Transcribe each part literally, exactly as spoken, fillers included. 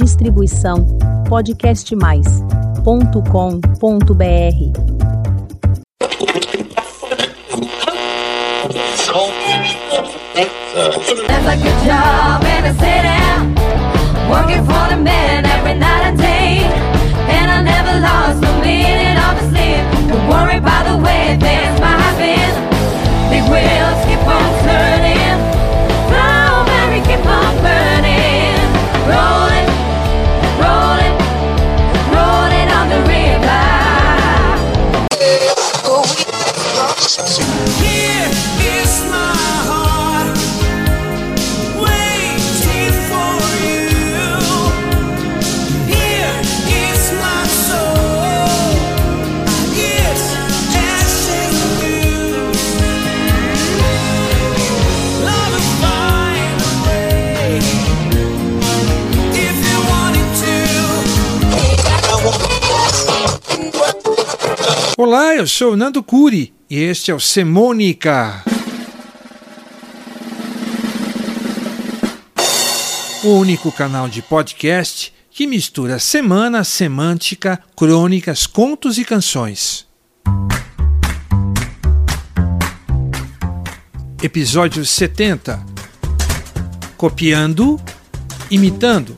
Distribuição podcast mais ponto com ponto br. That's like a job in a city, working for the man every night and day, and I never lost a minute of sleep. Don't worry about the way things might have been. Big wheels keep on turning, strawberry keep on burning, rolling, rolling, rolling on the river. Here is my heart waiting for you. Here is my soul, yes, asking you. Love will find a way if you wanted to. Olá, eu sou o Nando Curi e este é o Semônica, o único canal de podcast que mistura semana, semântica, crônicas, contos e canções. Episódio setenta. Copiando, imitando.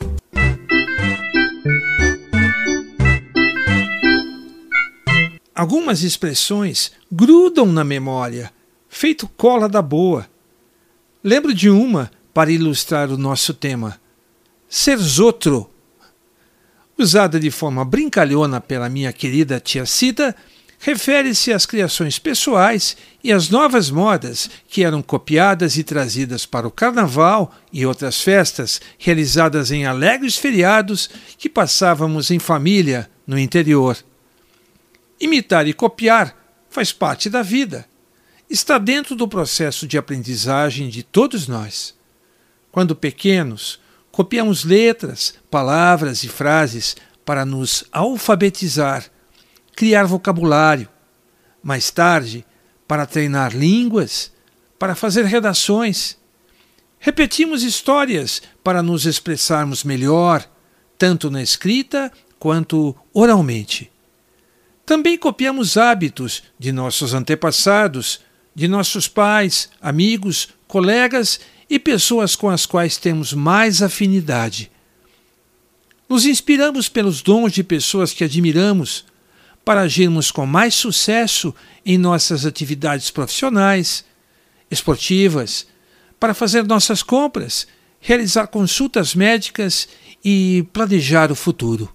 Algumas expressões grudam na memória, feito cola da boa. Lembro de uma para ilustrar o nosso tema. Serzotro. Usada de forma brincalhona pela minha querida tia Cida, refere-se às criações pessoais e às novas modas que eram copiadas e trazidas para o carnaval e outras festas realizadas em alegres feriados que passávamos em família no interior. Imitar e copiar faz parte da vida. Está dentro do processo de aprendizagem de todos nós. Quando pequenos, copiamos letras, palavras e frases para nos alfabetizar, criar vocabulário. Mais tarde, para treinar línguas, para fazer redações. Repetimos histórias para nos expressarmos melhor, tanto na escrita quanto oralmente. Também copiamos hábitos de nossos antepassados, de nossos pais, amigos, colegas e pessoas com as quais temos mais afinidade. Nos inspiramos pelos dons de pessoas que admiramos para agirmos com mais sucesso em nossas atividades profissionais, esportivas, para fazer nossas compras, realizar consultas médicas e planejar o futuro.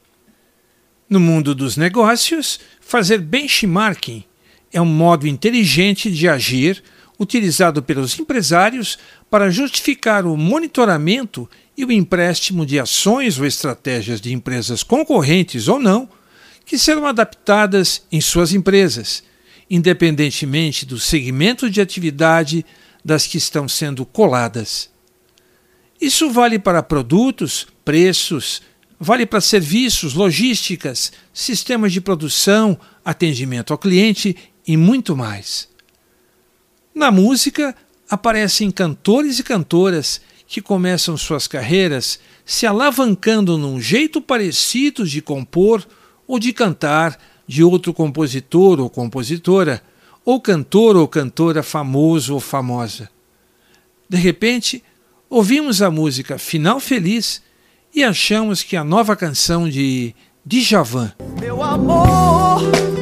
No mundo dos negócios, fazer benchmarking é um modo inteligente de agir utilizado pelos empresários para justificar o monitoramento e o empréstimo de ações ou estratégias de empresas concorrentes ou não, que serão adaptadas em suas empresas, independentemente do segmento de atividade das que estão sendo coladas. Isso vale para produtos, preços, vale para serviços, logísticas, sistemas de produção, atendimento ao cliente e muito mais. Na música, aparecem cantores e cantoras que começam suas carreiras se alavancando num jeito parecido de compor ou de cantar de outro compositor ou compositora, ou cantor ou cantora famoso ou famosa. De repente, ouvimos a música Final Feliz e achamos que a nova canção de Djavan. Meu amor,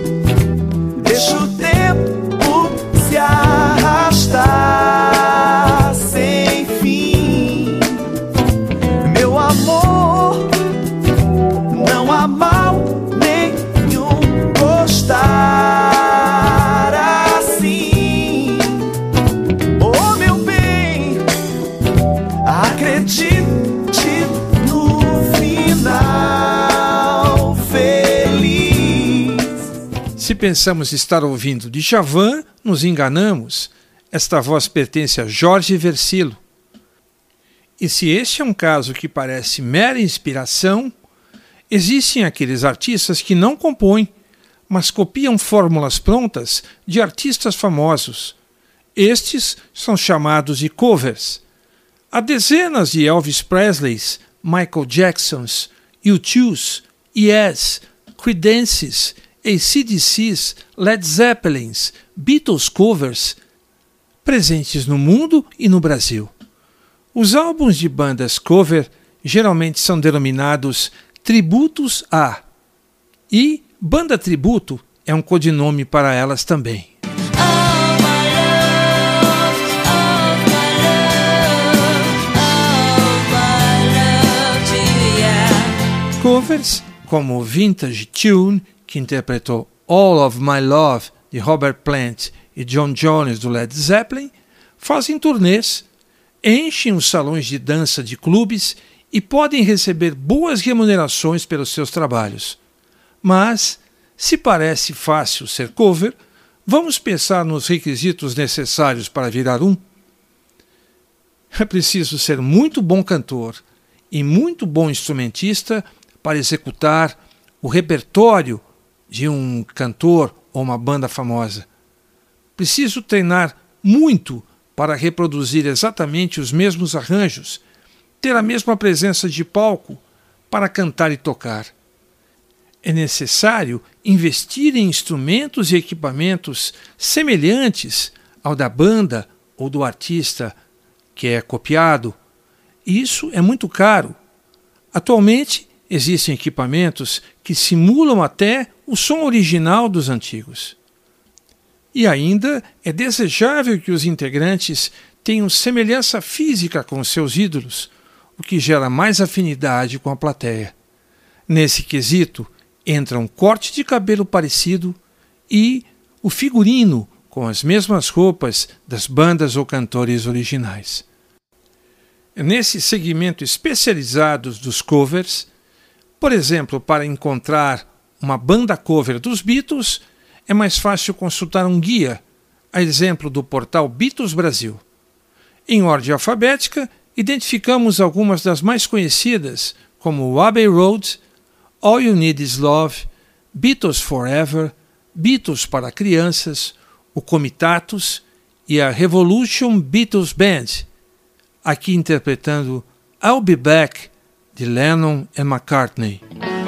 deixa o tempo se arrastar sem fim. Meu amor, não há mal nenhum gostar assim. Oh, meu bem, acredite no final feliz. Se pensamos estar ouvindo Djavan, nos enganamos. Esta voz pertence a Jorge Versilo. E se este é um caso que parece mera inspiração, existem aqueles artistas que não compõem, mas copiam fórmulas prontas de artistas famosos. Estes são chamados de covers. Há dezenas de Elvis Presleys, Michael Jacksons, U dois, Yes, Creedence, A C D Cs, Led Zeppelins, Beatles covers, presentes no mundo e no Brasil. Os álbuns de bandas cover geralmente são denominados tributos a, e banda tributo é um codinome para elas também. Covers como Vintage Tune, que interpretou All of My Love, de Robert Plant e John Jones, do Led Zeppelin, fazem turnês, enchem os salões de dança de clubes e podem receber boas remunerações pelos seus trabalhos. Mas, se parece fácil ser cover, vamos pensar nos requisitos necessários para virar um? É preciso ser muito bom cantor e muito bom instrumentista para executar o repertório de um cantor ou uma banda famosa. Preciso treinar muito para reproduzir exatamente os mesmos arranjos, ter a mesma presença de palco para cantar e tocar. É necessário investir em instrumentos e equipamentos semelhantes ao da banda ou do artista que é copiado. E isso é muito caro. Atualmente, existem equipamentos que simulam até o som original dos antigos. E ainda é desejável que os integrantes tenham semelhança física com seus ídolos, o que gera mais afinidade com a plateia. Nesse quesito, entra um corte de cabelo parecido e o figurino com as mesmas roupas das bandas ou cantores originais. Nesse segmento especializado dos covers, por exemplo, para encontrar uma banda cover dos Beatles, é mais fácil consultar um guia, a exemplo do portal Beatles Brasil. Em ordem alfabética, identificamos algumas das mais conhecidas, como Abbey Road, All You Need Is Love, Beatles Forever, Beatles para Crianças, o Comitatus e a Revolution Beatles Band, aqui interpretando I'll Be Back, de Lennon e McCartney.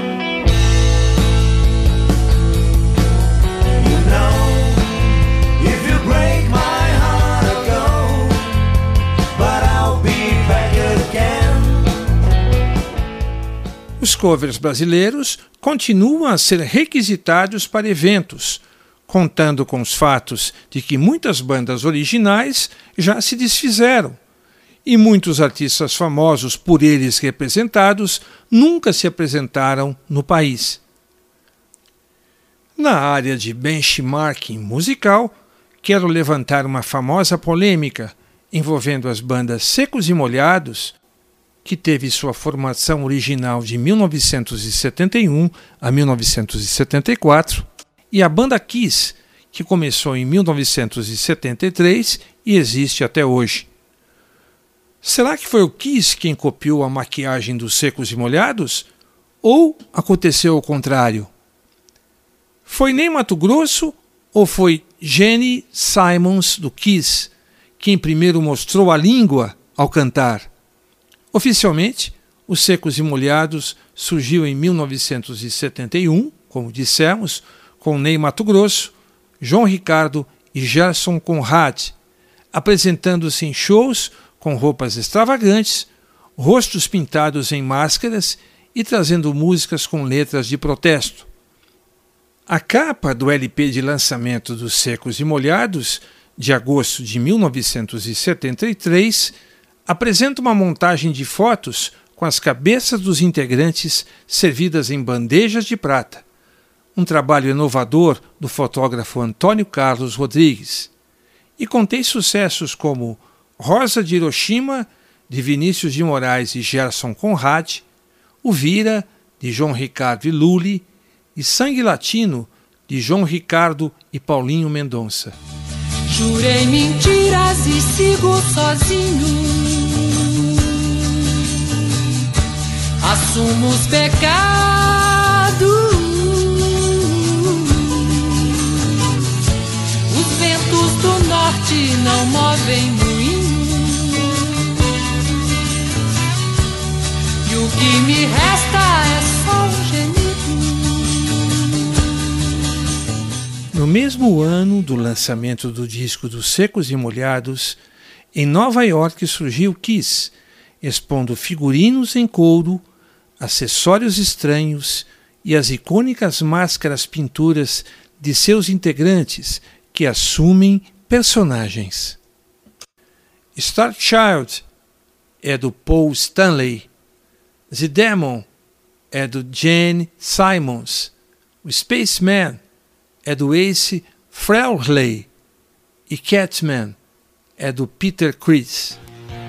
Os covers brasileiros continuam a ser requisitados para eventos, contando com os fatos de que muitas bandas originais já se desfizeram e muitos artistas famosos por eles representados nunca se apresentaram no país. Na área de benchmarking musical, quero levantar uma famosa polêmica envolvendo as bandas Secos e Molhados, que teve sua formação original de mil novecentos e setenta e um a mil novecentos e setenta e quatro, e a banda Kiss, que começou em mil novecentos e setenta e três e existe até hoje. Será que foi o Kiss quem copiou a maquiagem dos Secos e Molhados? Ou aconteceu o contrário? Foi Ney Matogrosso ou foi Gene Simons do Kiss quem primeiro mostrou a língua ao cantar? Oficialmente, os Secos e Molhados surgiu em mil novecentos e setenta e um, como dissemos, com Ney Matogrosso, João Ricardo e Gerson Conrad, apresentando-se em shows com roupas extravagantes, rostos pintados em máscaras e trazendo músicas com letras de protesto. A capa do L P de lançamento dos Secos e Molhados, de agosto de mil novecentos e setenta e três, apresenta uma montagem de fotos com as cabeças dos integrantes servidas em bandejas de prata, um trabalho inovador do fotógrafo Antônio Carlos Rodrigues, e contém sucessos como Rosa de Hiroshima, de Vinícius de Moraes e Gerson Conrad, O Vira, de João Ricardo e Lully, e Sangue Latino, de João Ricardo e Paulinho Mendonça. Jurei mentiras e sigo sozinho. Assumo os pecados. Os ventos do norte não movem moinho. E o no mesmo ano do lançamento do disco dos Secos e Molhados, em Nova York surgiu Kiss, expondo figurinos em couro, acessórios estranhos e as icônicas máscaras pinturas de seus integrantes que assumem personagens. Star Child é do Paul Stanley, The Demon é do Gene Simmons, o Spaceman é do Ace Frehley e Catman é do Peter Criss.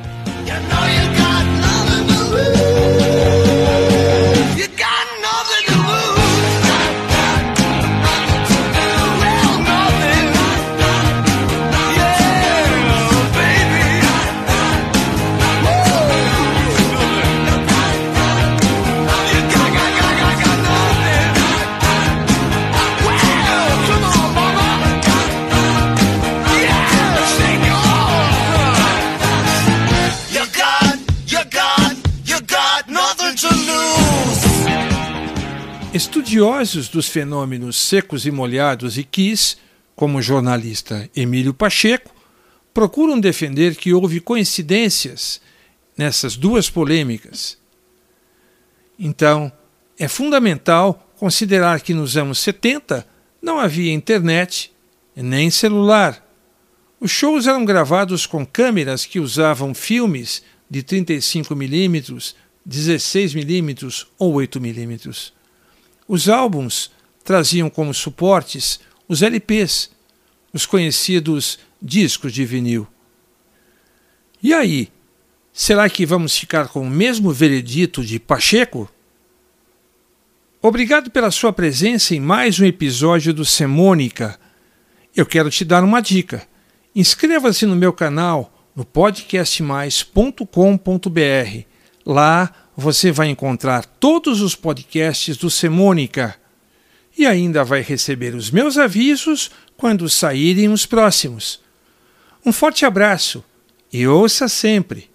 Estudiosos dos fenômenos Secos e Molhados e Kiss, como o jornalista Emílio Pacheco, procuram defender que houve coincidências nessas duas polêmicas. Então, é fundamental considerar que nos anos setenta não havia internet nem celular. Os shows eram gravados com câmeras que usavam filmes de trinta e cinco milímetros, dezesseis milímetros ou oito milímetros. Os álbuns traziam como suportes os L Ps, os conhecidos discos de vinil. E aí, será que vamos ficar com o mesmo veredito de Pacheco? Obrigado pela sua presença em mais um episódio do Semônica. Eu quero te dar uma dica. Inscreva-se no meu canal no podcast mais ponto com ponto b r. Lá você vai encontrar todos os podcasts do Semônica e ainda vai receber os meus avisos quando saírem os próximos. Um forte abraço e ouça sempre!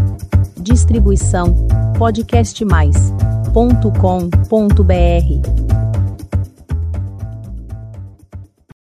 Distribuição podcast mais ponto com ponto b r